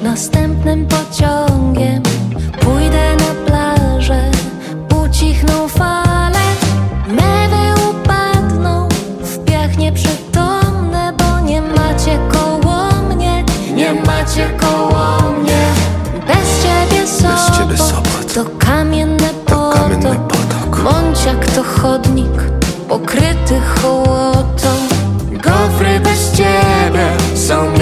następnym pociągiem pójdę na plażę, ucichną fale, mewy upadną w piach nieprzytomne, bo nie macie koło mnie, nie macie koło mnie. Bez ciebie Sopot to kamienny potok, Mąciak to chodnik pokryty hołotą. Gofry bez ciebie są